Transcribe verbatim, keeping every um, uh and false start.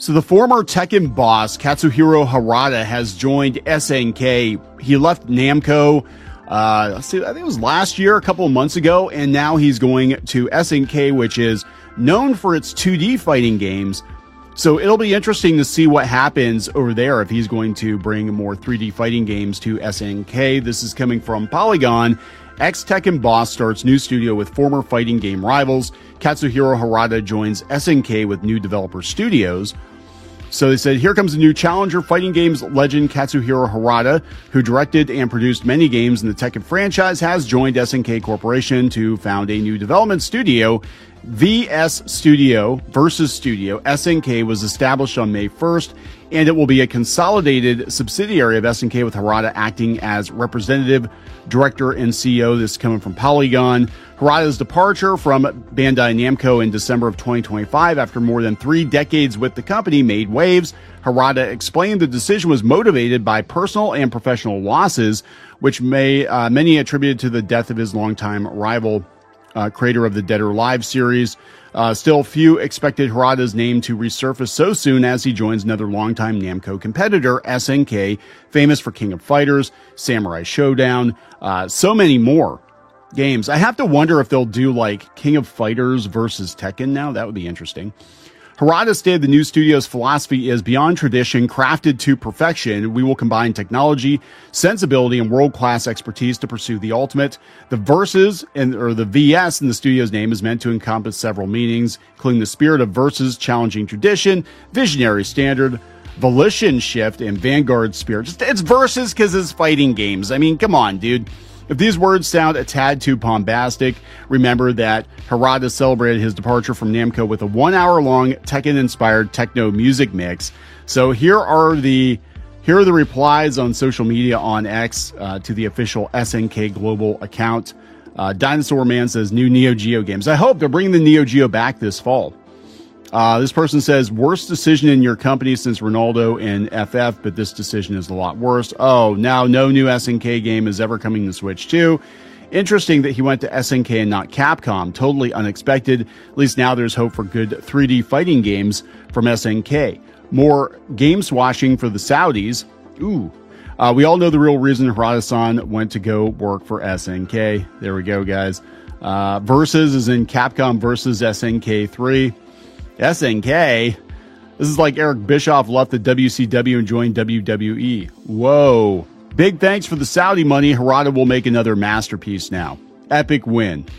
So the former Tekken boss, Katsuhiro Harada, has joined S N K. He left Namco, uh, let's see, I think it was last year, a couple of months ago, and now he's going to S N K, which is known for its two D fighting games. So it'll be interesting to see what happens over there if he's going to bring more three D fighting games to S N K. This is coming from Polygon. Ex-Tekken boss starts new studio with former fighting game rivals. Katsuhiro Harada joins S N K with new developer studios. So they said, here comes a new challenger. Fighting games legend Katsuhiro Harada, who directed and produced many games in the Tekken franchise, has joined S N K Corporation to found a new development studio. V S Studio versus Studio S N K was established on May first, and it will be a consolidated subsidiary of S N K with Harada acting as representative director and C E O. This is coming from Polygon. Harada's departure from Bandai Namco in December of twenty twenty-five after more than three decades with the company made waves. Harada explained the decision was motivated by personal and professional losses, which may uh, many attributed to the death of his longtime rival, Uh, creator of the Dead or Alive series. Uh, still, few expected Harada's name to resurface so soon as he joins another longtime Namco competitor, S N K, famous for King of Fighters, Samurai Showdown, uh, so many more games. I have to wonder if they'll do like King of Fighters versus Tekken now. That would be interesting. Harada stated the new studio's philosophy is beyond tradition, crafted to perfection. We will combine technology, sensibility, and world-class expertise to pursue the ultimate. The Versus, and, or the V S in the studio's name, is meant to encompass several meanings, including the spirit of Versus, challenging tradition, visionary standard, volition shift, and vanguard spirit. Just, it's Versus because it's fighting games. I mean, come on, dude. If these words sound a tad too bombastic, remember that Harada celebrated his departure from Namco with a one-hour-long Tekken-inspired techno music mix. So here are the here are the replies on social media on X uh, to the official S N K global account. Uh, Dinosaur Man says, new Neo Geo games. I hope they're bringing the Neo Geo back this fall. Uh, this person says, worst decision in your company since Ronaldo in F F, but this decision is a lot worse. Oh, now no new S N K game is ever coming to Switch two. Interesting that he went to S N K and not Capcom. Totally unexpected. At least now there's hope for good three D fighting games from S N K. More game swashing for the Saudis. Ooh. Uh, we all know the real reason Harada-san went to go work for S N K. There we go, guys. Uh, Versus is in Capcom versus S N K three. S N K? This is like Eric Bischoff left the W C W and joined W W E. Whoa. Big thanks for the Saudi money. Harada will make another masterpiece now. Epic win.